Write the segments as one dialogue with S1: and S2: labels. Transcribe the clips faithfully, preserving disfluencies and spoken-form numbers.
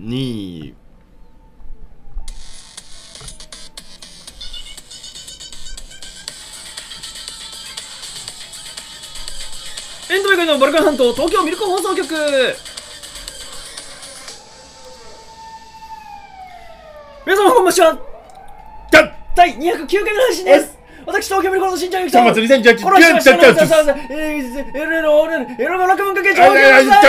S1: に
S2: エントメイクのバルカン半島東京ミルク放送局。皆様こんばんは。第にひゃくきゅうかいめの配信です。私東京ミルクの新ちゃんゆきと
S1: さんがつにせんじゅうはち
S2: この人は下の皆さんえーエロエロエロの落文化系長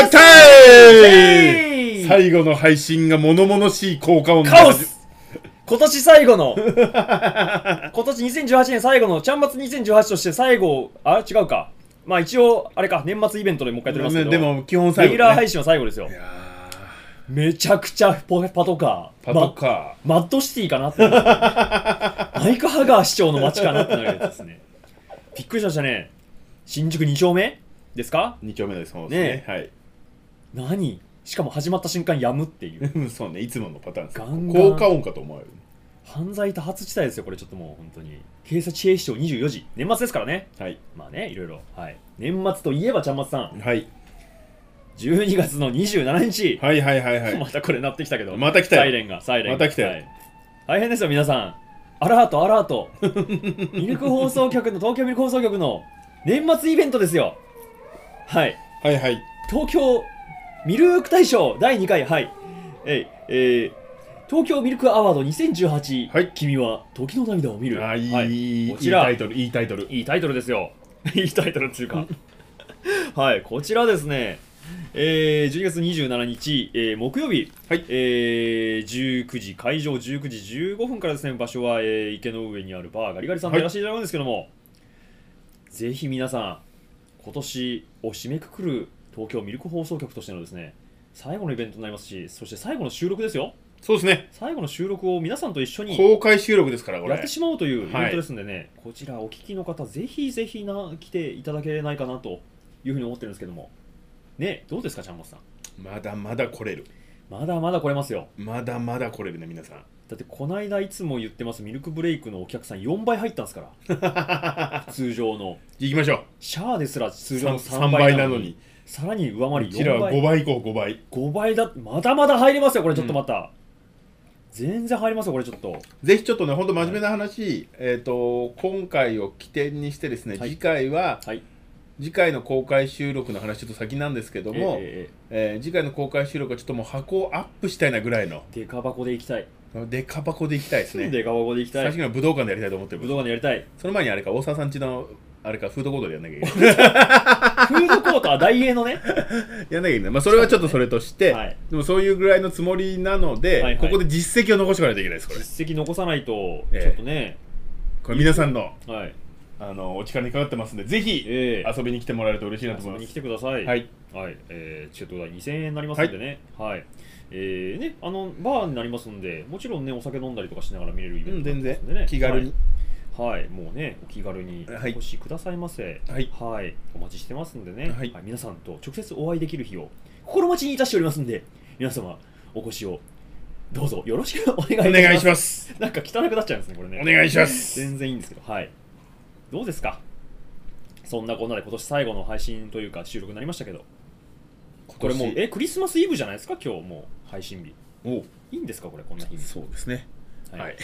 S1: 最後の配信が物々しい効果音
S2: カオス。今年最後の今年にせんじゅうはちねん最後のちゃんまつにせんじゅうはちとして最後、あ違うか、まあ一応あれか、年末イベントでもう一回撮りますけど、
S1: でも基本最後、ね、
S2: レギュラー配信は最後ですよ。
S1: いや
S2: めちゃくちゃパトカー
S1: パトカー、
S2: マ、マッドシティかなってマイク・ハガー市長の街かなってなるやつですね。びっくりしましたね。新宿に丁目ですか？
S1: に丁目です。そうですね。はい。
S2: 何？しかも始まった瞬間やむっていう
S1: そうね、いつものパターンです。
S2: ガンガン
S1: 効果音かと思われる。
S2: 犯罪多発地帯ですよこれ。ちょっともう本当に警察警視庁にじゅうよじ年末ですからね。
S1: はい。
S2: まあね、いろいろ、はい、年末といえばちゃんまつさん、
S1: はい、
S2: じゅうにがつのにじゅうしちにち、
S1: はいはいはいはい、
S2: またこれ鳴ってきたけど、
S1: また来たよ、
S2: サイレンがサイレン
S1: また来たよ、
S2: はい、大変ですよ皆さん。アラートアラートミルク放送局の東京ミルク放送局の年末イベントですよ。はい、
S1: はいはい、
S2: 東京ミルク大賞だいにかい、はい、えい、えー、東京ミルクアワードにせんじゅうはち、
S1: はい、
S2: 君は時の涙を見る。
S1: あーいい、
S2: はい、こ
S1: ちらいいタイトル、いいタイトル、
S2: いいタイトルですよいいタイトルっていうかはい、こちらですね、えー、じゅうにがつにじゅうしちにち、えー、木曜日、
S1: はい、
S2: えー、じゅうくじ、会場じゅうくじじゅうごふんからですね、場所は、えー、池の上にあるバーガリガリさんでやらせていただくんですけども、はい、ぜひ皆さん今年を締めくくる東京ミルク放送局としてのですね、最後のイベントになりますし、そして最後の収録ですよ。
S1: そうですね、
S2: 最後の収録を皆さんと一緒に
S1: 公開収録ですから、これ
S2: やってしまおうというイベントですんでね、
S1: はい、
S2: こちらお聞きの方ぜひぜひな来ていただけないかなというふうに思ってるんですけどもね。どうですかちゃんまつさん。
S1: まだまだ来れる、
S2: まだまだ来れますよ。
S1: まだまだ来れるね皆さん。
S2: だってこの間いつも言ってますミルクブレイクのお客さんよんばい入ったんですから通常の
S1: 行きましょう。
S2: シャアですら通常の
S1: さんばいなのに
S2: さらに上回り
S1: こちらはごばい行こう。ごばい
S2: ごばいだ。まだまだ入りますよこれ。ちょっとまた、うん、全然入りますよこれ。ちょっと
S1: ぜひちょっとね、ほんと真面目な話、はい、えっと今回を起点にしてですね、はい、次回は、はい、次回の公開収録の話ちょっと先なんですけども、えーえー、次回の公開収録はちょっともう箱をアップしたいなぐらいの
S2: デカ箱でいきたい。
S1: デカ箱でいきたいですね。
S2: デカ箱でいきたい。
S1: 最初には武道館でやりたいと思ってる。
S2: 武道館でやりたい。
S1: その前にあれか、大沢さんちのあれか、フードコートでやんなきゃいけない
S2: フードコートは大英のね
S1: やんなきゃいけない。まあそれはちょっとそれとして、はい、でもそういうぐらいのつもりなので、はいはい、ここで実績を残しておかないといけないです。これ
S2: 実績残さないとちょっとね、え
S1: ー、これ皆さんの、
S2: はい、
S1: あのお力にかかってますんで、ぜひ、えー、遊びに来てもらえると嬉しいなと思います。
S2: 遊びに来てください。はい、はい、えー、チケット代にせんえんになりますんでね、はい、はい、えー、ね、あのバーになりますんで、もちろんねお酒飲んだりとかしながら見れるイベントなんですんでね、うん、
S1: 気軽に、
S2: はい、はい、もうねお気軽にお越しくださいませ。はい、はい、お待ちしてますんでね、はい、はい、皆さんと直接お会いできる日を心待ちにいたしておりますんで、皆様お越しをどうぞよろしくお願いいたします。
S1: お願いします。
S2: なんか汚くなっちゃうんですねこれね。
S1: お願いします。
S2: 全然いいんですけど、はい、どうですか。そんなこんなで今年最後の配信というか収録になりましたけど、これもうえクリスマスイブじゃないですか今日。もう配信日。おいいんですかこれ、こんな日に。
S1: そうですね、はい、はい、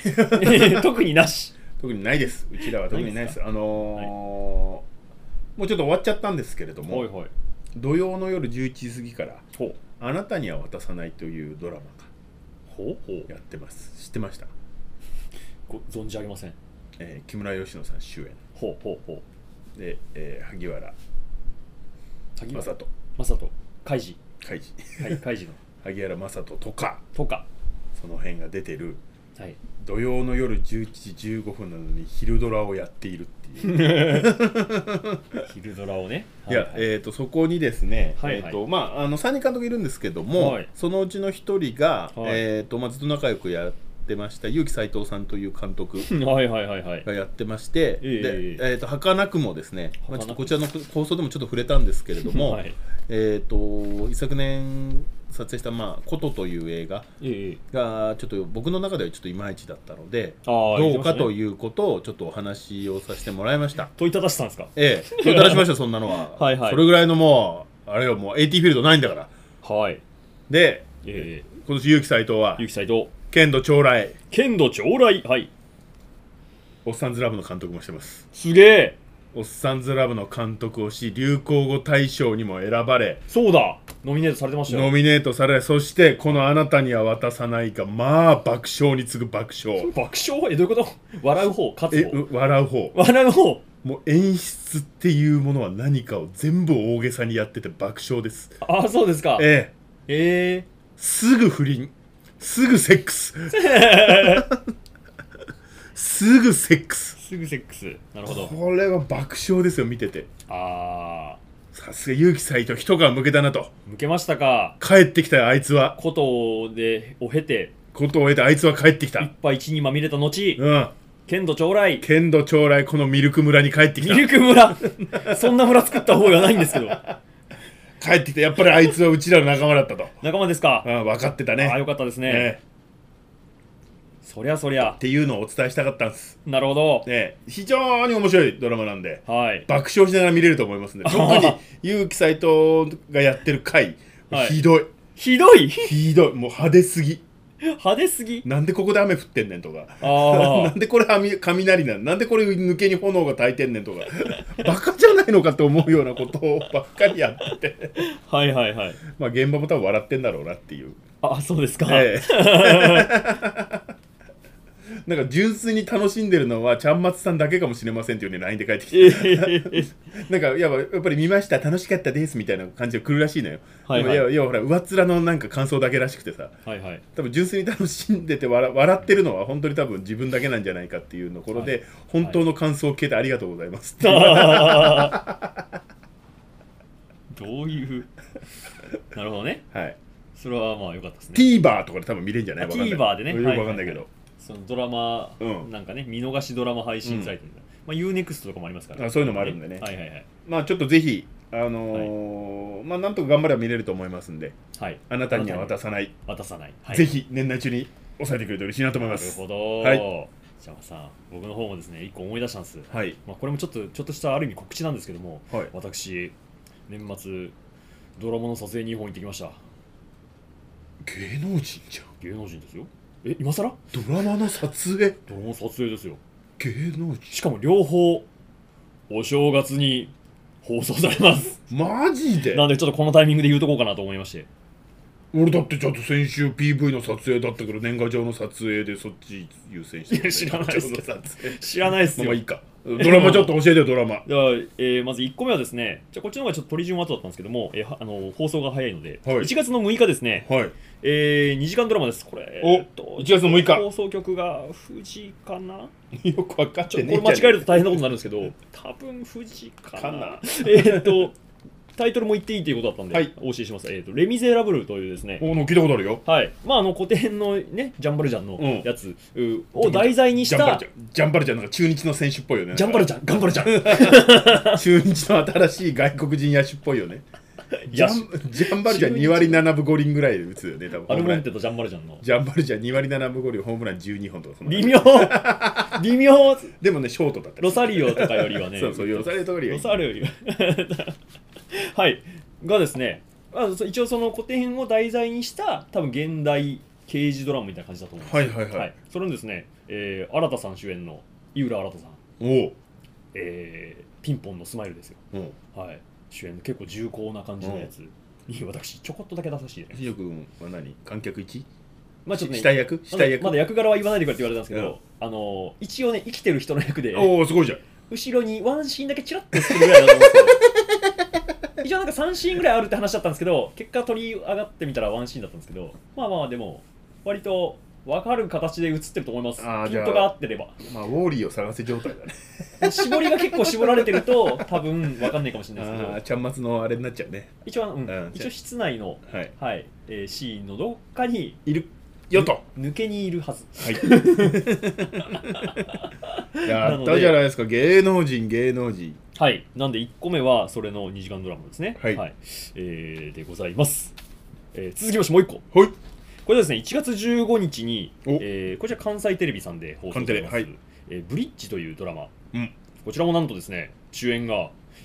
S2: 特になし。
S1: 特にないです。うちらは特にないです。あのーはい、もうちょっと終わっちゃったんですけれども、はいはい、土曜の夜じゅういちじ過ぎから「あなたには渡さない」というドラマがやってます。知ってました？
S2: ご存じ上げません。
S1: えー、木村佳乃さん主演。
S2: ほうほうほう。
S1: で、えー、萩原
S2: 萩原
S1: 正人
S2: 正人海事
S1: 海事
S2: はい海事の
S1: 萩原正人とか
S2: とか
S1: その辺が出てる、
S2: はい、
S1: 土曜の夜じゅういちじじゅうごふんなのに昼ドラをやっているっていう
S2: 昼ドラをね、
S1: いや、はいはい、えーとそこにですね、はいはい、えーとまあ、あのさんにん監督いるんですけども、はい、そのうちのひとりが、はい、えーとまあ、ずっと仲良くやってました結城斉藤さんという監督がやってまして、で、えーと儚くもですね、まあ、ちょっとこちらの放送でもちょっと触れたんですけれども、はい、えーと一昨年撮影した「まあ、琴」という映画がちょっと僕の中ではちょっといまいちだったので、どうかということをちょっとお話をさせてもらいました。
S2: 問いただしたんですか？
S1: ええ、問いただしました。そんなのははい、はい、それぐらいのもうあれはもうエイティーフィールドないんだから。はい。で、ええ、 今年結城斎藤は
S2: 結城斎藤
S1: 剣道将来
S2: 剣道将来はい
S1: おっさんずラブの監督もしてます。
S2: すげえ。
S1: おっさんずラブの監督をし流行語大賞にも選ばれ、
S2: そうだノミネートされてましたよ。
S1: ノミネートされ、そしてこのあなたには渡さないがまあ爆笑に次ぐ爆笑。
S2: 爆笑えどういうこと？笑う方勝つ方？
S1: え笑う方
S2: 笑う方
S1: もう演出っていうものは何かを全部大げさにやってて爆笑です。
S2: ああそうですか。
S1: え
S2: ええー、
S1: すぐ不倫すぐセックスすぐセックス
S2: すぐセックス。なるほど。
S1: これは爆笑ですよ見てて。
S2: ああ
S1: さすが結城斎藤一皮むけたなと。
S2: 向けましたか。
S1: 帰ってきたよあいつは。
S2: ことでを経て
S1: ことを経てあいつは帰ってきた。
S2: 一杯一にまみれた後、
S1: うん
S2: 剣道将来
S1: 剣道将来このミルク村に帰ってきた。
S2: ミルク村そんな村作った方がないんですけど
S1: 帰ってきた。やっぱりあいつはうちらの仲間だったと。
S2: 仲間ですか。
S1: ああ分かってたね。
S2: ああよかったですね、
S1: ね
S2: そりゃそりゃ
S1: っていうのをお伝えしたかったんです。
S2: なるほど、
S1: ね、非常に面白いドラマなんで、
S2: はい、
S1: 爆笑しながら見れると思いますんで、特に結城斎藤がやってる回、はい、ひどい
S2: ひどい
S1: ひどいもう派手すぎ
S2: 派手すぎ。
S1: なんでここで雨降ってんねんとかなんでこれ雷なんなんでこれ抜けに炎が焚いてんねんとかバカじゃないのかと思うようなことをばっかりやって
S2: はいはいはい。
S1: まあ現場も多分笑ってんだろうなっていう。
S2: あそうですか、
S1: ええなんか純粋に楽しんでるのはちゃんまつさんだけかもしれませんっていうね ライン で返ってきて、えー、なんかやっぱり見ました楽しかったですみたいな感じで来るらしいのよ。はいはい、でもいやいやほら上っ面のなんか感想だけらしくてさ、はいはい、多分純粋に楽しんでて 笑, 笑ってるのは本当に多分自分だけなんじゃないかっていうところで、はい、本当の感想を聞けてありがとうございますって、は
S2: い、どういうなるほどね。はいそれはまあ良かったですね。
S1: TVer とかで多分見れるんじゃない？
S2: TVer でね
S1: よくわかんないけど、はいはいはい、
S2: そのドラマ、うん、なんかね見逃しドラマ配信サイト、うんまあ、ユーネクスト とかもありますから、ね、
S1: あそういうのもあるんでね、
S2: はいはいはい、
S1: まあちょっとぜひあのーはい、まあなんとか頑張れば見れると思いますんで、はい、あなたには渡さない
S2: 渡さない、はい、
S1: ぜひ年内中に抑えてくれると嬉しいなと思います。
S2: なるほど、はい、じゃあさ僕の方もですねいっこ思い出したんです、はいまあ、これもちょっとちょっとしたある意味告知なんですけども、はい、私年末ドラマの撮影にいほん行ってきました。
S1: 芸能人じゃん。
S2: 芸能人ですよ。え今更
S1: ドラマの撮影
S2: ドラマの撮影ですよ。
S1: 芸能人
S2: しかも両方お正月に放送されます。
S1: マジで？
S2: なんでちょっとこのタイミングで言うとこうかなと思いまして。
S1: 俺だってちょっと先週 ピーブイ の撮影だったから年賀状の撮影でそっち優先して、
S2: ね、知らないですけど知らないですよ。
S1: まあいいか。ドラマちょっと教えてよドラマ。
S2: では、えー、まずいっこめはですね、じゃこっちの方がちょっと取り順は後だったんですけども、えー、あの放送が早いので、はい、いちがつのむいかですね、はいえー、にじかんドラマです。これ
S1: お、えっと、いちがつのむいか
S2: 放送局が富士かな
S1: よく分かってねえ。
S2: これ間違えると大変なことになるんですけど多分富士かなかなえっとタイトルも言っていいということだったんで、はい、お教えします。えーと、レ・ミゼラブルというですね。
S1: おの聞いたことあるよ。
S2: はい。まあ、あの古典のね、ジャンバルジャンのやつを題材にした。
S1: ジャンバルジャンなんか中日の選手っぽいよね。
S2: ジャンバルジャン、頑張るじゃん。
S1: 中日の新しい外国人野手っぽいよね。ジャン、ジャンバルジャンにわりななぶごりんぐらいで打つよね。多分
S2: アルモンテとジャンバルジャンの。
S1: ジャンバルジャンにわりななぶごりんホームランじゅうにほんとかそんな。
S2: 微妙微妙
S1: でもね、ショートだった。
S2: ロサリオとかよりはね。
S1: そうそう、ロサリオとかよりは。
S2: ロサリオよりは。はい。がですね、まあ、一応その古典を題材にした多分現代刑事ドラマみたいな感じだと思うんです。
S1: はいはいはい、はい、
S2: それのですね、えー、新さん主演の井浦新さん、
S1: お
S2: えー、ピンポンのスマイルですよ、はい、主演の結構重厚な感じのやつに私ちょこっとだけ出させていただきます。
S1: ひよくんは何観客いち？
S2: まあちょっとね、
S1: 死体役死体役
S2: まだ役柄は言わないでくれって言われたんですけど、うん、あの一応ね生きてる人の役で、
S1: おおすごいじゃん。
S2: 後ろにワンシーンだけチラッとするぐらいだと思うんですけど一応なんかさんシーンぐらいあるって話だったんですけど、結果取り上がってみたらワンシーンだったんですけど、まあまあでも割と分かる形で映ってると思います。ピントが合ってれば。
S1: まあウォーリーを探せ状態だね。
S2: 絞りが結構絞られてると多分分かんないかもしれないですけど、
S1: あちゃんまつのあれになっちゃうね。
S2: 一応、うんうん、一応室内の、はいはいえー、シーンのどっかに
S1: いるよと
S2: 抜けにいるはず。はい
S1: やったじゃないですか。芸能人芸能人。
S2: はい、なんでいっこめはそれのにじかんドラマですね。はい、はい、えー、でございます。えー、続きましてもういっこ。はい。これですね、いちがつじゅうごにちに、えー、こちら関西テレビさんで放送されます、はいえー、ブリッジというドラマ、うん、こちらもなんとですね、主演が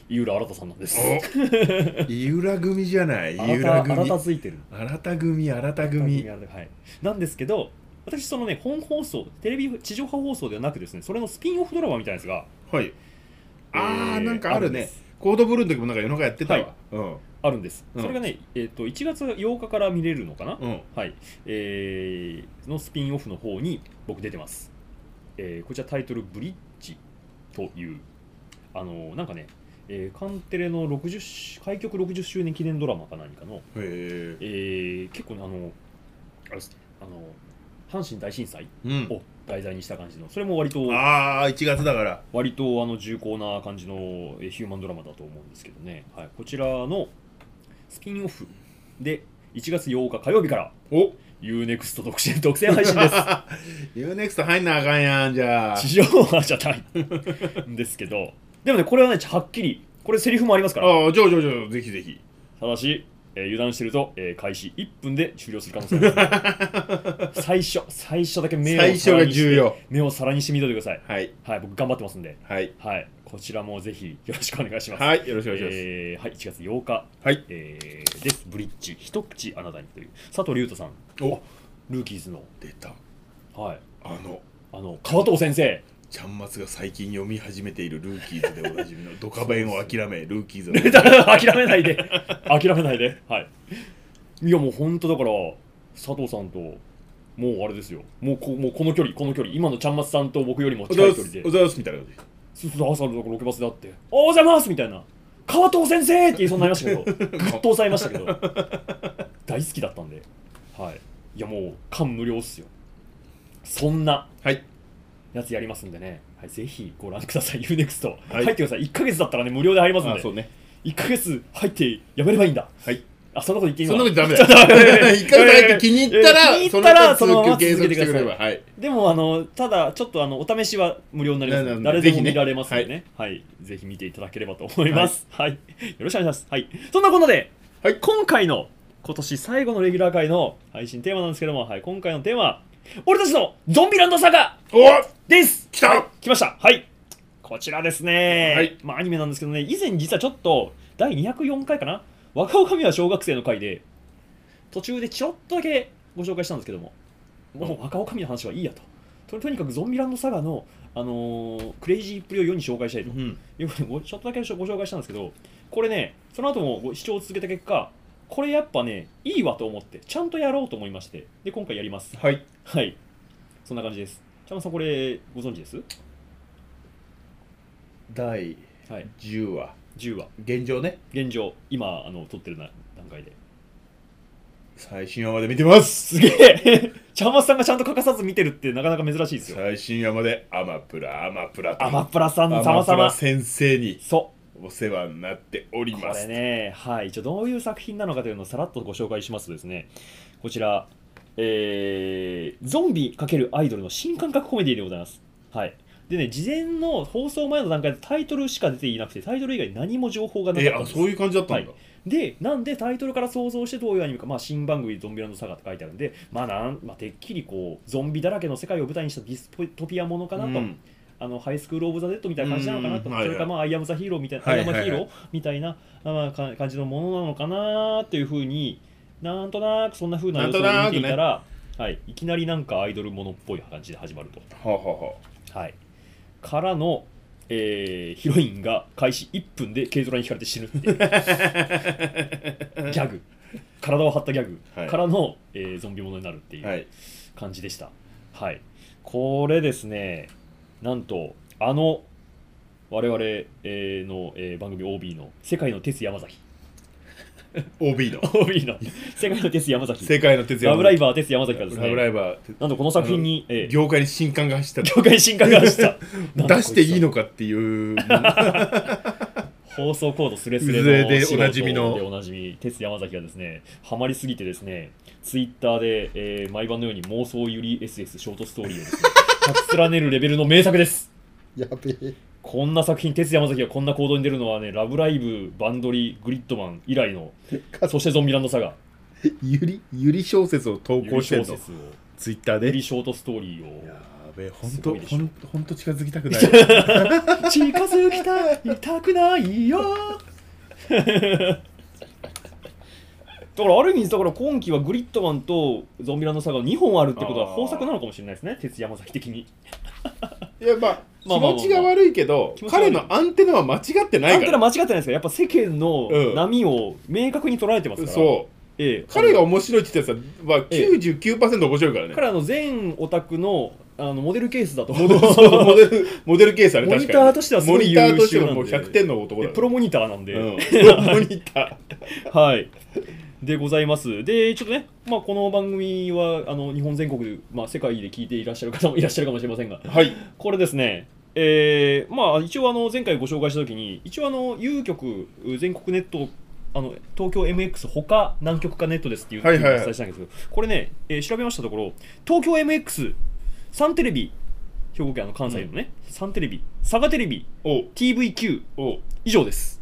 S2: 井浦新さんなんです。
S1: 井浦組じゃない。井
S2: 浦組。新ついてる。
S1: 新組、新組。
S2: はい。なんですけど、私そのね本放送テレビ地上波放送ではなくですね、それのスピンオフドラマみたいなやつが、
S1: はい。ああ、なんかあるね。コードブルーの時もなんか夜中やってたわ。
S2: うん。あるんです。それがね、えっといちがつようかから見れるのかな。はい。えー、のスピンオフの方に僕出てます。えー、こちらタイトルブリッジというあのなんかね。えー、カンテレのろくじゅう開局ろくじゅっしゅうねん記念ドラマか何かの、えー、結構ねあのあれですねあの阪神大震災を題材にした感じの、それも割と
S1: ああいちがつだから
S2: 割とあの重厚な感じのヒューマンドラマだと思うんですけどね、はい、こちらのスピンオフでいちがつようか火曜日から
S1: お
S2: ユーネクスト 独占独占配信です。
S1: ユーネクスト 入んなあかんやん。じゃあ
S2: 地上波じゃないんですけど、でもねこれはねはっきりこれセリフもありますから。
S1: ああじゃあじゃあじゃあぜひぜひ。
S2: ただし、えー、油断してると、えー、開始いっぷんで終了する可能性があります。最初最初だけ目を
S1: 最初が重要。
S2: 目を皿にしてみてください。
S1: はい、
S2: はい、僕頑張ってますんで、
S1: はい
S2: はい、こちらもぜひよろしくお願いします。
S1: はい、よろしくお願いします。
S2: えー、はい、いちがつようか、
S1: はい
S2: えー、です。ブリッジ一口あなたにという佐藤隆太さん、
S1: お
S2: ルーキーズの
S1: 出た、
S2: はい、
S1: あの
S2: あの川藤先生。
S1: ちゃんまつが最近読み始めているルーキーズでおなじみのドカベンを諦めルーキーズを
S2: 諦めないで諦めないで、はい、いやもう本当だから佐藤さんともうあれですよ、もう こ, もうこの距離この距離今のちゃんまつさんと僕よりも近い距離で
S1: おはようございますみたいな感じ、
S2: そうそう朝のロケバスであっておはようございますみたいな川藤先生って言いそうになりましたけどぐっと抑えましたけど大好きだったんで、はい、いやもう感無量っすよ。そんな
S1: はい
S2: やつやりますんでね、はい、ぜひご覧ください。ユーネクスト、はい、入ってください。いっかげつだったらね無料で入りますんで、
S1: そうね、
S2: いっかげつ入ってやめればいいんだ。
S1: はい、
S2: あ、そんなこと言っていいの？
S1: そんなことダメだ。いっかげつ入って気に入ったら、
S2: 気に入ったらそのまま続けてください。
S1: はい、
S2: でもあのただちょっとあのお試しは無料になりますので、誰でも見られますのでね、はい、ぜひ見ていただければと思います。はい、よろしくお願いします。はい、そんなことで、はい、今回の今年最後のレギュラー回の配信テーマなんですけども、はい、今回のテーマは俺たちのゾンビランドサガです。
S1: 来た、
S2: はい、来ました。はい、こちらですね、はい、まあアニメなんですけどね、以前実はちょっとだいにひゃくよんかいかな、若女将は小学生の回で途中でちょっとだけご紹介したんですけども、もう若女将の話はいいやと、 と, とにかくゾンビランドサガの、あのー、クレイジーっぷりを世に紹介したいと、うん、いうことでちょっとだけご紹介したんですけど、これねその後もご視聴を続けた結果これやっぱねいいわと思ってちゃんとやろうと思いまして、で今回やります。
S1: はい
S2: はい、そんな感じです。ちゃんまさんこれご存知です？
S1: だいじゅうわ、
S2: じゅうわ
S1: 現状ね、
S2: 現状今あの撮ってるな段階で
S1: 最新話まで見てます。
S2: すげえちゃんまさんがちゃんと欠かさず見てるってなかなか珍しいですよ。
S1: 最新話までアマプラアマプラ
S2: アマプラさん様々
S1: 先生に
S2: そう
S1: お世話になっております。
S2: これね、はい、一応どういう作品なのかというのをさらっとご紹介しますとですね、こちら、えー、ゾンビ×アイドルの新感覚コメディでございます。はい。でね、事前の放送前の段階でタイトルしか出ていなくて、タイトル以外何も情報がなかったんです。
S1: えー、そういう感じだったんだ。はい、
S2: で、なんでタイトルから想像してどういうアニメか、まあ、新番組ゾンビランドサガって書いてあるんで、まあなんまあ、てっきりこうゾンビだらけの世界を舞台にしたディストピアものかなと。うん、あのハイスクール・オブ・ザ・デッドみたいな感じなのかなと、それから、まあ、アイアム・ザ・ヒーローみたいな、アイアム・ヒーローみたいな、まあ、感じのものなのかなっていうふうに、なんとなくそんなふうな予想を見ていたら、ね、はい、いきなりなんかアイドルものっぽい感じで始まると。
S1: はあは
S2: あ、はい、からの、えー、ヒロインが開始いっぷんで軽トラにひかれて死ぬっていうギャグ、体を張ったギャグからの、はい、えー、ゾンビものになるっていう感じでした。はい、これですね、なんとあの我々、えー、の、えー、番組 オービー の世界の鉄山崎
S1: オービー の
S2: オービー の世界の鉄山崎
S1: 世界の鉄山崎
S2: ラブライバー鉄山崎がですね、
S1: ラブライバー
S2: なんとこの作品に、
S1: えー、業界に新刊が走った
S2: 業界に新刊が走った
S1: 出していいのかっていう
S2: 放送コードスレスレの
S1: でおなじみの
S2: でおなじみ鉄山崎がですねハマりすぎてですねツイッターで、えー、毎晩のように妄想ゆり エスエス ショートストーリーをですね書き連ねるレベルの名作です。
S1: やべえ、
S2: こんな作品、鉄山崎がこんな行動に出るのはね、ラブライブ、バンドリ、グリッドマン以来の、そしてゾンビランドサガ。
S1: ゆり、ゆり小説を投稿してるの、ツイッターで。
S2: ゆりショートストーリーを。
S1: やべえ、ほんとほんほんと近づきたくない
S2: 近づきたいたくないよだからある意味だから今期はグリッドマンとゾンビランドサガがにほんあるってことは豊作なのかもしれないですね、鉄山崎的に
S1: いやまあ気持ちが悪いけど、彼のアンテナは間違ってないから。アンテナ
S2: 間違ってないですから、やっぱ世間の波を明確に捉えてますから、うん、そう、
S1: ええ、彼が面白いって言ったやつは きゅうじゅうきゅうパーセント 面白いからね。
S2: 彼はあの全オタクのあのモデルケースだと
S1: モデルモデルモデルケースはね、
S2: モニターとしてはすごい優秀なんで、モニターとしては
S1: もうひゃくてんの男だ、
S2: プロモニターなんで、
S1: うん、プロモニタ
S2: ーはいでございます。でちょっとね、まあ、この番組はあの日本全国、まあ、世界で聞いていらっしゃる方もいらっしゃるかもしれませんが、
S1: はい、
S2: これですね、えー、まあ一応あの前回ご紹介したときに一応あの有局全国ネットあの東京 エムエックス 他何局かネットですっていうのをお伝えしたんですけど、これね、えー、調べましたところ東京 エムエックス、サンテレビ、兵庫県の関西のね、うん、サンテレビ、佐賀テレビ、ティーブイキュー 以上です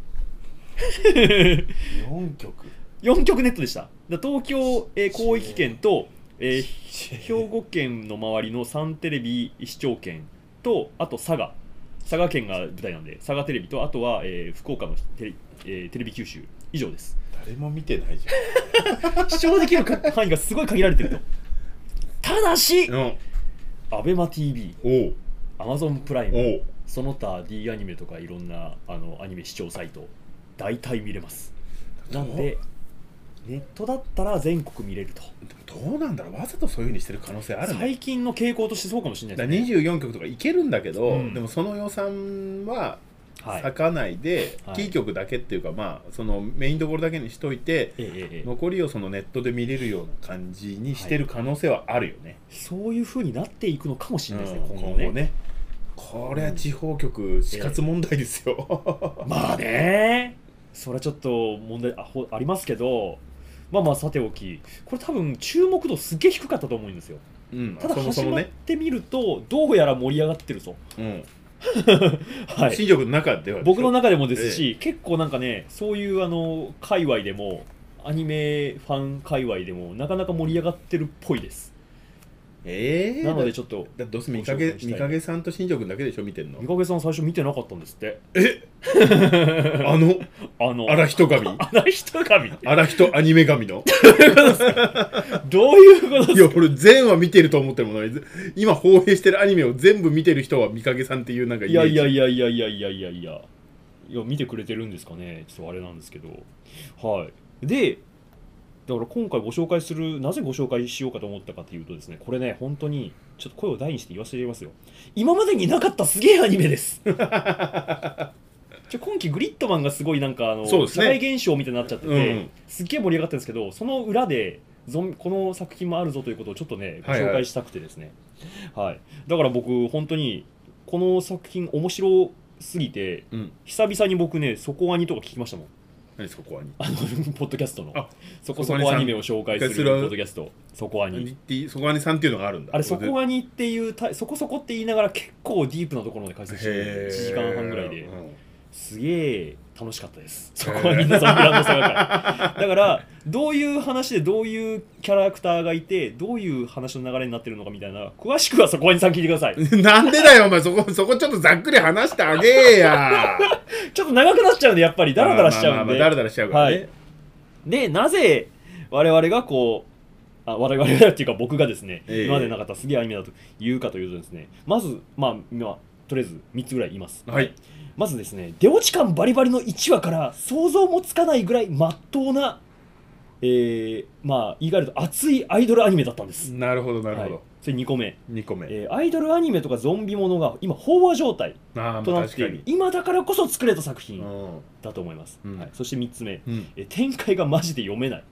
S1: よんきょく
S2: よんきょくネットでした。だ東京、えー、広域圏と、えー、兵庫県の周りのサンテレビ視聴圏と、あと佐賀佐賀県が舞台なんで佐賀テレビと、あとは、えー、福岡のテレ、えー、テレビ九州以上です。
S1: 誰も見てないじ
S2: ゃん視聴できる範囲がすごい限られてると。ただし、うん、アベマ ティービー、アマゾンプライム、その他 D アニメとかいろんなあのアニメ視聴サイト大体見れます。なんでネットだったら全国見れると。
S1: どうなんだろう、わざとそういう風にしてる可能性あるね。
S2: 最近の傾向としてそうかもしれないですね。
S1: にじゅうよんきょくとかいけるんだけど、うん、でもその予算は割かないで、はい、キー局だけっていうか、まあそのメインどころだけにしといて、ええ、残りをそのネットで見れるような感じにしてる可能性はあるよね、はい、
S2: そういう風になっていくのかもしれないですね、
S1: うん、今後ね。今後ね、これは地方局死活問題ですよ、
S2: ええ、まあね、それはちょっと問題 あ, ありますけど、まあまあさておき、これ多分注目度すげえ低かったと思うんですよ、うん、ただ始まってみるとどうやら盛り上がってるぞ、うん、
S1: はい、新宿の中では
S2: 僕の中でもですし、ええ、結構なんかね、そういうあの界隈でもアニメファン界隈でもなかなか盛り上がってるっぽいです。えー、なのでちょっと
S1: だどうせ見かけ見かけさんと新庄君だけでしょ見てんの。
S2: 見かけさん最初見てなかったんですって。
S1: えあのあの荒人神
S2: 荒人神
S1: 荒人アニメ神の
S2: どういうことですか。
S1: いや俺全話見てると思ってるもん。今放映してるアニメを全部見てる人は見かけさんっていうなんかイメージ。
S2: いやいやいやいやいやいやいやいやいや見てくれてるんですかね。ちょっとあれなんですけど、はい。でだから今回ご紹介する、なぜご紹介しようかと思ったかというとですね、これね、本当にちょっと声を大にして言わせていますよ。今までになかったすげえアニメですちょ今期グリッドマンがすごいなんかあの、ね、社会現象みたいになっちゃってて、うん、すっげえ盛り上がってるんですけど、その裏でゾンこの作品もあるぞということをちょっとねご紹介したくてですね、はいはい、はい、だから僕本当にこの作品面白すぎて、うん、久々に僕ねそこアニとか聞きましたもん。
S1: 何そこアニ
S2: あのポッドキャストのそこそこアニメを紹介するポッドキャスト、そこアニ
S1: そこアニさんっていうのがあるんだ。
S2: あれそこアニっていうそこそこって言いながら結構ディープなところまで解説してるいちじかんはんぐらいで、うん、すげえ楽しかったです。そこアニのゾンビランドサガからだからどういう話でどういうキャラクターがいてどういう話の流れになってるのかみたいな詳しくはそこアニさん聞いてください
S1: なんでだよお前そこそこちょっとざっくり話してあげえや
S2: ちょっと長くなっちゃうんでやっぱりダラダラしちゃうんで
S1: ダラダラしちゃうからね、はい、
S2: でなぜ我々がこうあ我々がっていうか僕がですね、えー、今までなかったすげえアニメだと言うかというとですね、まずまあ今とりあえずみっつぐらい言います。
S1: はい。
S2: まずですね、出落ち感バリバリのいちわから想像もつかないぐらいまっとうな、えー、まあ言い換えると熱いアイドルアニメだったんです。
S1: なるほどなるほど、はい、
S2: それにこめ
S1: にこめ、
S2: えー、アイドルアニメとかゾンビものが今飽和状態となっている、今だからこそ作れた作品だと思います、うんはい、そしてみっつめ、うん、えー、展開がマジで読めない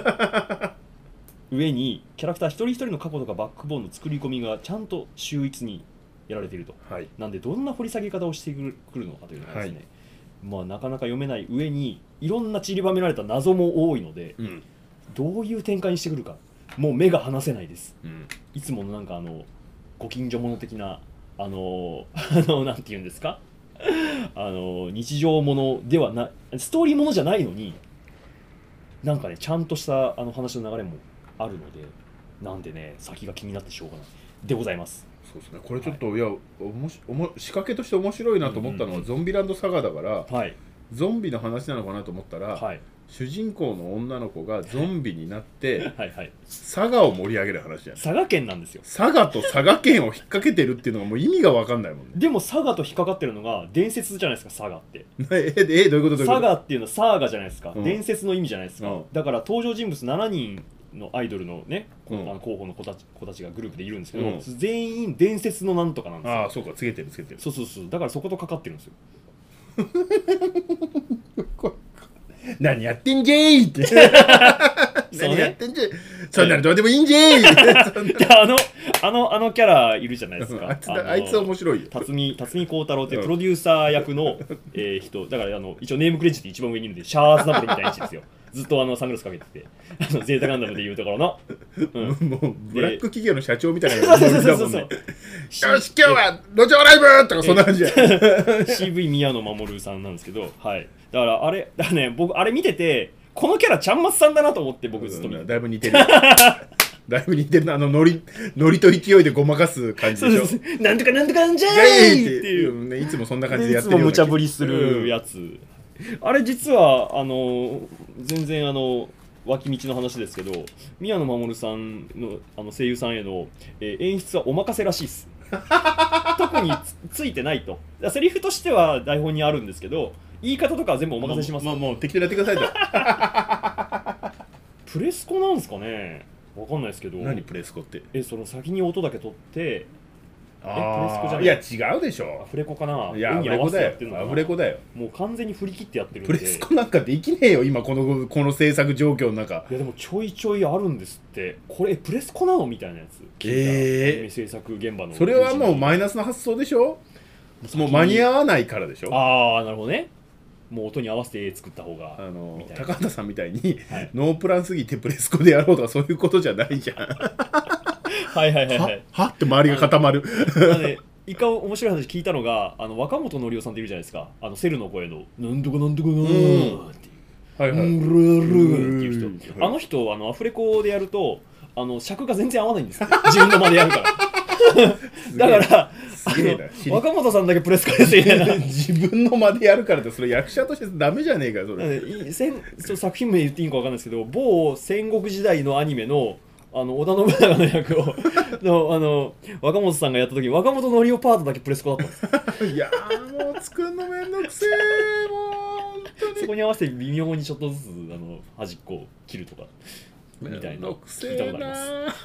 S2: 上にキャラクター一人一人の過去とかバックボーンの作り込みがちゃんと秀逸にやられていると、はい、なんでどんな掘り下げ方をしてくるのかというのがですね、はい、まあ、なかなか読めない上にいろんな散りばめられた謎も多いので、うん、どういう展開にしてくるかもう目が離せないです、うん、いつものなんかあのご近所者的なあのあのなんていうんですかあの日常ものではないストーリーものじゃないのになんかねちゃんとしたあの話の流れもあるのでなんでね先が気になってしょうがないでございます。
S1: そうですね、これちょっと、はい、いやおもしおも仕掛けとして面白いなと思ったのは、うんうんうん、ゾンビランドサガだから、はい、ゾンビの話なのかなと思ったら、はい、主人公の女の子がゾンビになってはい、はい、佐賀を盛り上げる話じゃない。
S2: 佐賀県なんですよ。
S1: 佐賀と佐賀県を引っ掛けてるっていうのがもう意味が分かんないもんね。
S2: でも佐賀と引っかかってるのが伝説じゃないですか。佐賀って
S1: ええどういうこと？
S2: 佐賀っていうのはサーガじゃないですか、うん、伝説の意味じゃないですか、うん、だから登場人物しちにんのアイドルのね、うん、あの候補の子たち、子たちがグループでいるんですけど、うん、全員伝説のなんとかなんですよ。
S1: ああそうか、つけてるつけてる。
S2: そうそうそう、だからそことかかってるんですよ
S1: 何やってんじゃいって何やってんじゃい、そんなのどうでもいいんじゃい
S2: あのあのあのキャラいるじゃないですか。
S1: あいつあいつ面白いよ。
S2: 辰巳辰巳孝太郎っていうプロデューサー役の、えー、人だから、あの一応ネームクレジット一番上にいるんでシャーズナブルみたいな位置ですよ。ずっとあのサングラスかけてて、あのゼータガンダムでいうところの、
S1: うん、もうブラック企業の社長みたいな感じだもんね。よし今日は路上ライブとかそんな感じや。シ
S2: ーブイ 宮野真守さんなんですけど、はい。だからあれだからね、僕あれ見ててこのキャラちゃんまつさんだなと思って僕ずっと見て、
S1: うん、だいぶ似てる。だいぶ似てるな、あのノリノリと勢いでごまかす感じでしょ。そうそう、
S2: なんとかなんとかなんじゃいっていう、
S1: ね、いつもそんな感じでやってるような。
S2: いつも無茶ぶりするやつ。うん、あれ実はあの全然あの脇道の話ですけど、宮野真守さん の, あの声優さんへの、えー、演出はお任せらしいです。特に つ, ついてないと。セリフとしては台本にあるんですけど、言い方とかは全部お任せします。
S1: まあ、まあ、もう適当にやってくださいと。
S2: プレスコなんですかね、わかんないですけど。
S1: 何プレスコって？
S2: えその先に音だけ取って
S1: あえプレスコじゃない？いや違うでしょ。
S2: アフレコかな。
S1: いやアフレコだよ。アフレコだよ。
S2: もう完全に振り切ってやってるん
S1: で。プレスコなんかできねえよ今このこの制作状況の中。
S2: いやでもちょいちょいあるんですって。これプレスコなのみたいなやつ。
S1: ええー。
S2: 制作現場の。
S1: それはもうマイナスな発想でしょ。もう間に合わないからでしょ。
S2: ああなるほどね。もう音に合わせて作った方が
S1: あの高畑さんみたいに、はい、ノープランすぎてプレスコでやろうとかそういうことじゃないじゃん。
S2: はいはいはいはい。
S1: は, はって周りが固まる。
S2: 一回面白い話聞いたのが、あの若本のりおさんっているじゃないですか。あのセルの声のなんとかなんとかなーっていう、はいはい、うんるるっていう人。あの人あのアフレコでやるとあの尺が全然合わないんですって。自分の間でやるから。だから若本さんだけプレスコですみたいな。
S1: 自分の間でやるからってそれ役者としてダメじゃねえかよそれ。
S2: せん作品名言っていいのか分かんないですけど、某戦国時代のアニメのあの織田信長の役をのあの若本さんがやった時に若本のりおパートだけプレスコだったんです。
S1: いやーもう作るのめんどくせえ、もう本当に。
S2: そこに合わせて微妙にちょっとずつあの端っこを切るとかみたいな聞いたことあります。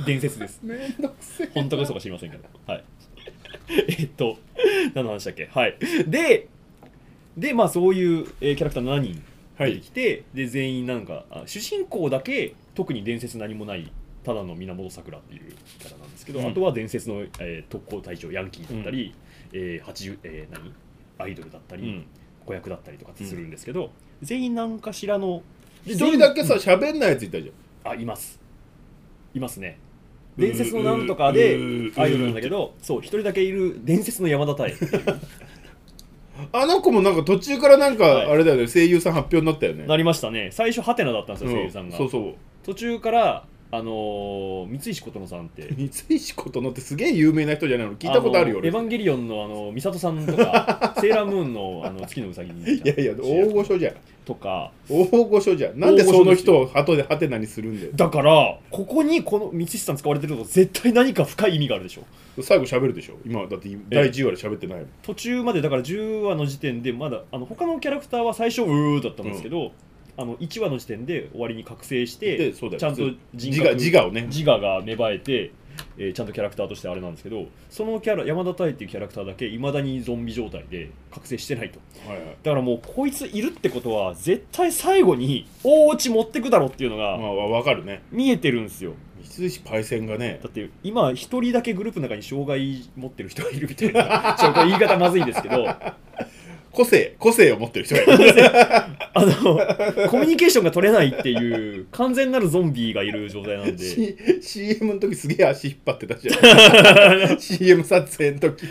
S2: 伝説です。
S1: めんどくせえ。
S2: 本当か嘘か知りませんけど。はい。えっと何の話だっけ。はい。ででまあそういう、えー、キャラクターしちにん出てきて、はい、で全員なんか主人公だけ特に伝説何もないただの源さくらっていうキャラなんですけど、うん、あとは伝説の、えー、特攻隊長ヤンキーだったり、うんえーはちじゅうえー、何アイドルだったり、うん、子役だったりとかってするんですけど、うん、全員何かしらの
S1: 一人だけさ喋んないやついたじ
S2: ゃん。あいますいますね。伝説のなんとかでアイドルなんだけど、そう一人だけいる伝説の山田太
S1: あの子もなんか途中からなんかあれだよね、はい、声優さん発表になったよね。
S2: なりましたね。最初ハテナだったんですよ、
S1: うん、
S2: 声優さんが。
S1: そうそう
S2: 途中からあのー、三石琴乃さんって
S1: 三石琴乃ってすげえ有名な人じゃないの？聞いたことあるよ。
S2: エヴァンゲリオンのあの美里さんとかセーラームーンのあの月のうさぎに
S1: いやいや大御所じゃん
S2: とか
S1: 大御所じゃん。なんでその人を後でハテナにするんだよ。
S2: だからここにこの三石さん使われてると絶対何か深い意味があるでしょ。
S1: 最後喋るでしょ。今だってだいじゅうわで喋ってないもん。
S2: 途中までだからじゅうわの時点でまだあの他のキャラクターは最初うーだったんですけど、うんあのいちわの時点で終わりに覚醒してちゃんと
S1: 自我、自我をね
S2: 自我が芽生えて、えー、ちゃんとキャラクターとしてあれなんですけど、そのキャラ山田太っていうキャラクターだけいまだにゾンビ状態で覚醒してないと、はいはい、だからもうこいついるってことは絶対最後に大落ち持ってくだろっていうのが、
S1: まあ、分かるね。
S2: 見えてるんですよ。
S1: 三石パイセンがね、
S2: だって今一人だけグループの中に障害持ってる人がいるみたいなちょっと言い方まずいんですけど
S1: 個性個性を持ってる人がいる
S2: あのコミュニケーションが取れないっていう完全なるゾンビがいる状態なんで、
S1: C、シーエム の時すげえ足引っ張ってたじゃんシーエム 撮影の時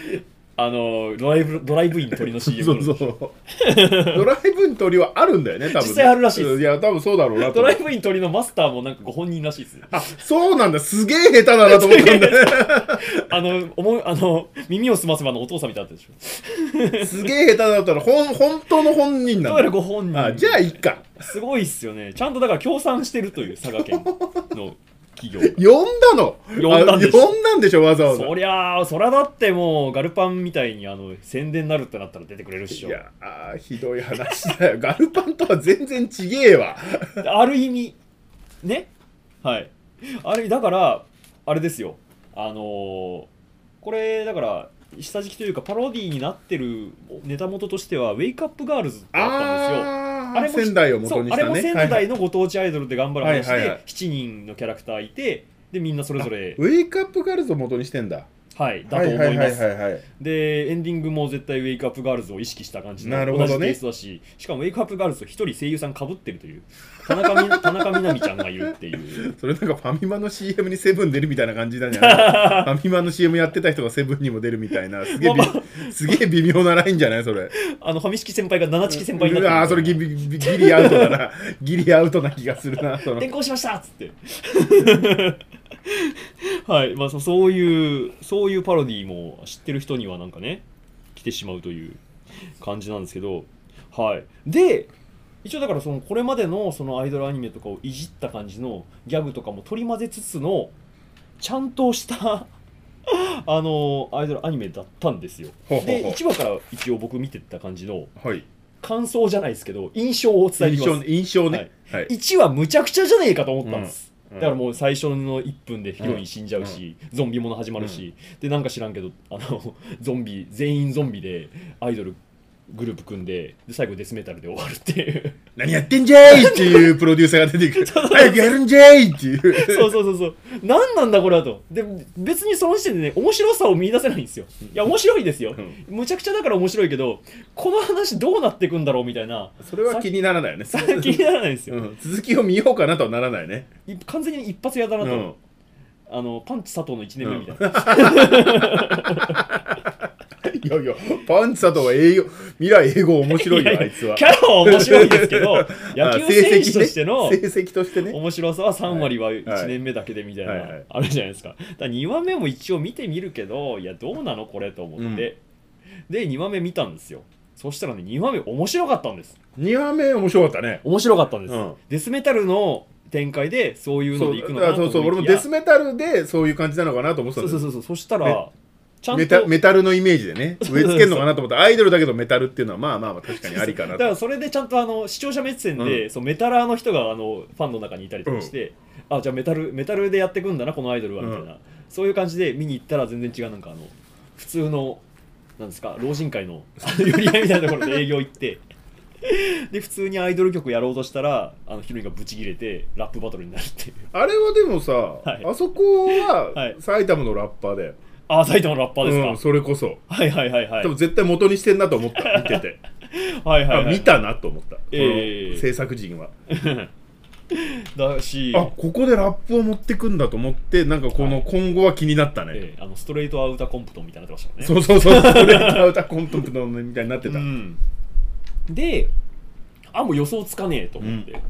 S2: あのドライブドライブイン鳥の シーエム
S1: そうそうドライブイン鳥はあるんだよね、多分ね。
S2: 実際あるらしいです。
S1: いや多分そうだろうなと。
S2: ドライブイン鳥のマスターもなんかご本人らしいですね。
S1: あ、そうなんだ。すげえ下手だなと思ったんだね
S2: あの思いあの耳をすませばのお父さんみたいだったでしょ
S1: すげえ下手だったらほん本当の本人なんだ。
S2: どうやらご本人。
S1: あ、じゃあいいか。
S2: すごいっすよね。ちゃんとだから協賛してるという佐賀県の企業
S1: 呼んだの
S2: 呼んだんでしょ。
S1: 呼んだんでしょ、わざわざ。
S2: そりゃあ、そりゃだってもうガルパンみたいにあの宣伝になるってなったら出てくれるっしょ。
S1: いやあ、ひどい話だよ。ガルパンとは全然ちげえわ
S2: ある意味ね、はい、あれだからあれですよ、あのー、これだから下敷きというかパロディーになってるネタ元としてはウェイクアップガールズってあったんですよ。
S1: あれも仙台を元にしたね。
S2: あれも仙台のご当地アイドルで頑張る話で、
S1: はいはいはい、
S2: しちにんのキャラクターいて、でみんなそれぞれ
S1: ウェイクアップガールズを元にしてんだ。
S2: はいだと思います。でエンディングも絶対ウェイクアップガールズを意識した感じの同じテイストだし、しかもウェイクアップガールズと一人声優さんかぶってるという田中み田中みな実ちゃんがいるっていう
S1: それなんかファミマの シーエム にセブン出るみたいな感じなんじゃないファミマの シーエム やってた人がセブンにも出るみたいな、すげえ、まあ、すげえ微妙なラインじゃない、それ。
S2: あのファミチキ先輩が七チキ先輩になってる。
S1: ああ、それギリギリアウトだなギリアウトな気がするな。その
S2: 転校しましたっつってはい、まあそそういうそういうパロディーも知ってる人にはなんかね来てしまうという感じなんですけど、はい。で一応だからそのこれまでのそのアイドルアニメとかをいじった感じのギャグとかも取り混ぜつつのちゃんとしたあのアイドルアニメだったんですよ。でいちわから一応僕見てた感じの、はい、感想じゃないですけど印象をお伝えできます。
S1: 印象ね、
S2: はいはい、いちわむちゃくちゃじゃねえかと思ったんです、うん、だからもう最初のいっぷんでヒロイン死んじゃうし、うん、ゾンビもの始まるし、うん、でなんか知らんけどあのゾンビ全員ゾンビでアイドルグループ組んで、で最後デスメタルで終わるっていう
S1: 何やってんじゃいっていうプロデューサーが出てくる早くやるんじゃいっていう
S2: そうそうそうそう、何なんだこれはと。で別にその時点でね面白さを見出せないんですよ。いや面白いですよ、うん、むちゃくちゃだから面白いけど、この話どうなっていくんだろうみたいな、
S1: それは気にならないよね。
S2: 気にならないですよ、うん、
S1: 続きを見ようかなとはならないね。
S2: 完全に一発屋だなと、うん、あのパンチ佐藤のいちねんめみたいな、
S1: うん、いやいやパンチ佐藤は英語未来英語面白いよ。いやいやあいつは
S2: キャラは面白いですけど野球選手としての
S1: 成績としてね
S2: 面白さはさんわりはいちねんめだけでみたいな、はいはい、あるじゃないですか。だからにわめも一応見てみるけど、いやどうなのこれと思って、うん、でにわめ見たんですよ。そしたらねにわめ面白かったんです。
S1: にわめ面白かったね。
S2: 面白かったんです、うん、デスメタルの展開でそういうのでいくのかなと思いきや、
S1: そうそうそう、俺もデスメタルでそういう感じなのかなと思ってたんです。
S2: そうそうそう、そしたら
S1: ちゃんとメタ、メタルのイメージでね植え付けるのかなと思ったらアイドルだけどメタルっていうのはまあまあまあ確かにありかなと。
S2: だからそれでちゃんとあの視聴者目線で、うん、そうメタラーの人があのファンの中にいたりとかして、うん、あじゃあメタルメタルでやっていくんだなこのアイドルはみたいな、うん、そういう感じで見に行ったら全然違う、なんかあの普通のなんですか老人会の寄り合いみたいなところで営業行ってで普通にアイドル曲やろうとしたらあのヒロインがブチギレてラップバトルになるっていう。
S1: あれはでもさ、はい、あそこは埼玉のラッパーだよ。
S2: あ、埼玉のラッパーですか、
S1: うん、それこそ
S2: はいはいはいはい、
S1: 多分絶対元にしてんなと思った見ててはいはい、はい、見たなと思った、えー、制作陣は
S2: だし、
S1: あここでラップを持ってくんだと思って、なんかこの今後は気になったね、
S2: えー、あのストレートアウターコンプトンみたいになってましたね。
S1: そうそうそうストレートアウターコンプトンみたいになってた、うん、
S2: であもう予想つかねえと思って、うん、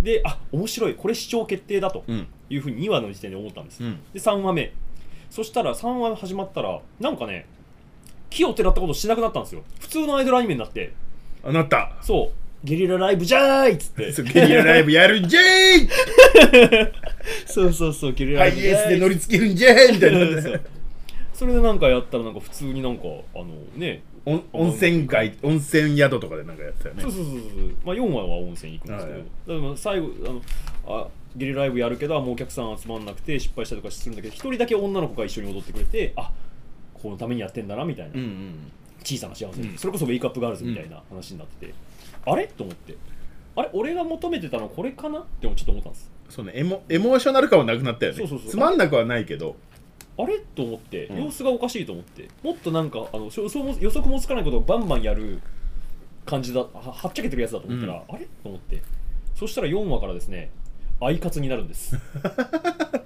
S2: であ面白いこれ視聴決定だというふうににわの時点で思ったんです、うん、でさんわめ、そしたらさんわめ始まったらなんかね木をてらったことしなくなったんですよ。普通のアイドルアニメになって、
S1: あなった
S2: そうゲリラライブじゃーいっつって
S1: ゲリラライブやるんじゃーい
S2: そうそうそうゲリラライブ
S1: ハイエースで乗りつけるんじゃーいみたいな
S2: そうそれでなんかやったらなんか普通になんかあのね
S1: 温泉街温泉宿とかでなんかやってたよね。
S2: そうそうそうそう、まあ、よんわは温泉行くんですけど、はい、だから最後あのあゲリラライブやるけどもうお客さん集まんなくて失敗したりとかするんだけど、一人だけ女の子が一緒に踊ってくれて、あこのためにやってんだなみたいな、うんうん、小さな幸せ、うん、それこそウェイクアップガールズみたいな話になってて、うん、あれと思って、あれ俺が求めてたのこれかなってちょっと思ったんです。
S1: そうね、エモ、エモーショナル感はなくなったよね。そうそうそう、つまんなくはないけど、
S2: あれと思って、様子がおかしいと思って、もっとなんかあの予測も予測もつかないことをバンバンやる感じだ、は, はっちゃけてるやつだと思ったら、うん、あれと思って、そしたらよんわからですねアイカツになるんです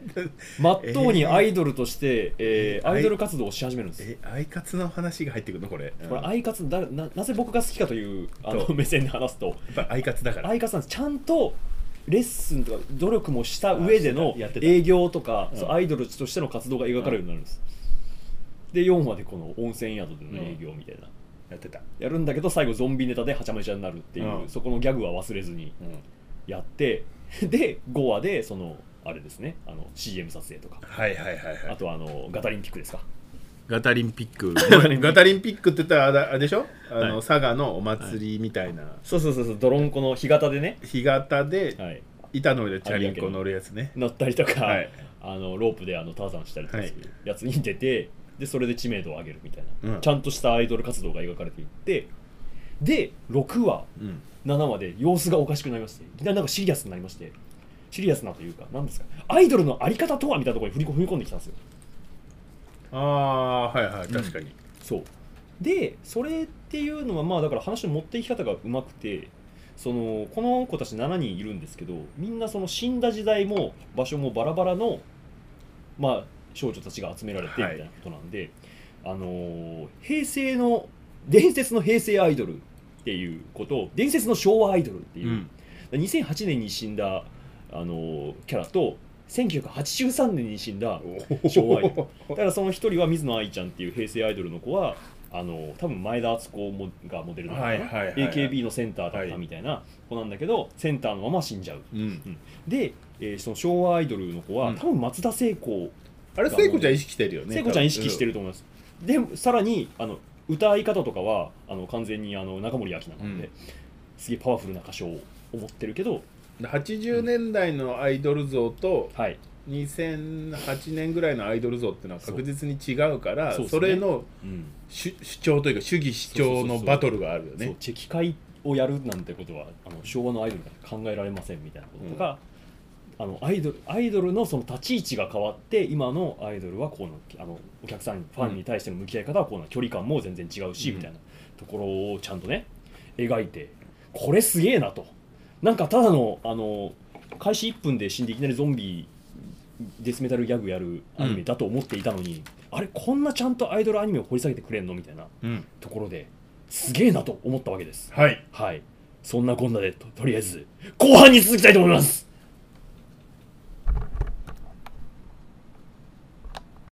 S2: まっとうにアイドルとして、えーえー、アイドル活動をし始めるんです。
S1: えアイカツの話が入ってくるのこれ、
S2: うん、これアイカツだ な, なぜ僕が好きかというあの目線で話すと、
S1: やっぱアイカツだから
S2: アイカツなんです。ちゃんとレッスンとか努力もした上での営業とか、うん、そうアイドルとしての活動が描かれるようになるんです、うん、でよんわでこの温泉宿での営業みたいな、うん、
S1: やってた
S2: やるんだけど最後ゾンビネタではちゃめちゃになるっていう、うん、そこのギャグは忘れずにやって、うん、でごわでそのあれですね、あの シーエム 撮影とか、
S1: はいはいはいはい、
S2: あとはあのガタリンピックですか。
S1: ガタリンピックガタリンピックって言ったらあれでしょ、あの、はい、佐賀のお祭りみたいな、はい、
S2: そうそうそうそう、ドロンコの干潟でね、
S1: 干潟で、はい、板の上でチャリンコ乗るやつね、
S2: 乗ったりとか、はい、あのロープであのターザンしたりとかするやつに出て、でそれで知名度を上げるみたいな、うん、ちゃんとしたアイドル活動が描かれていって、でろくわ、うん、ななわで様子がおかしくなりまして、いきなりなんかシリアスになりまして、シリアスなというか、何ですか、アイドルのあり方とはみたいなところに踏み込んできたんですよ。
S1: ああ、はいはい、確かに、うん、
S2: そうで、それっていうのはまあだから話の持っていき方がうまくて、そのこの子たちしちにんいるんですけど、みんなその死んだ時代も場所もバラバラのまあ少女たちが集められてみたいなことなんで、はい、あのー、平成の伝説の平成アイドルっていうことを伝説の昭和アイドルっていう、うん、にせんはちねんに死んだ、あのー、キャラとせんきゅうひゃくはちじゅうさんねんに死んだ昭和アイドルだから、その一人は水野愛ちゃんっていう平成アイドルの子はあの多分前田敦子がモデルなのかな、はいはいはいはい、エーケービー のセンターだったみたいな子なんだけど、センターのまま死んじゃう、うんうん、で、えー、その昭和アイドルの子は、うん、多分松田聖子、
S1: あれ聖子ちゃん意識してるよね。
S2: 聖子ちゃん意識してると思います、うん、でさらにあの歌い方とかはあの完全にあの中森明菜なので、うん、すげえパワフルな歌唱を持ってるけど、
S1: はちじゅうねんだいのアイドル像と、うん、はい、にせんはちねんぐらいのアイドル像っていうのは確実に違うから、 そ, それの、うん、主, 主張というか主義主張のバトルがあるよね。そうそうそうそう、
S2: チェキ会をやるなんてことはあの昭和のアイドルが考えられませんみたいなこととか、うん、あのアイドルアイドルのその立ち位置が変わって、今のアイドルはこうな、あのお客さんファンに対しての向き合い方はこうな、距離感も全然違うし、うん、みたいなところをちゃんとね描いて、これすげえなと。なんかただのあの開始いっぷんで死んでいきなりゾンビデスメタルギャグやるアニメだと思っていたのに、うん、あれこんなちゃんとアイドルアニメを掘り下げてくれんのみたいなところですげえなと思ったわけです。
S1: はい、
S2: はい、そんなこんなで と, とりあえず後半に続きたいと思います。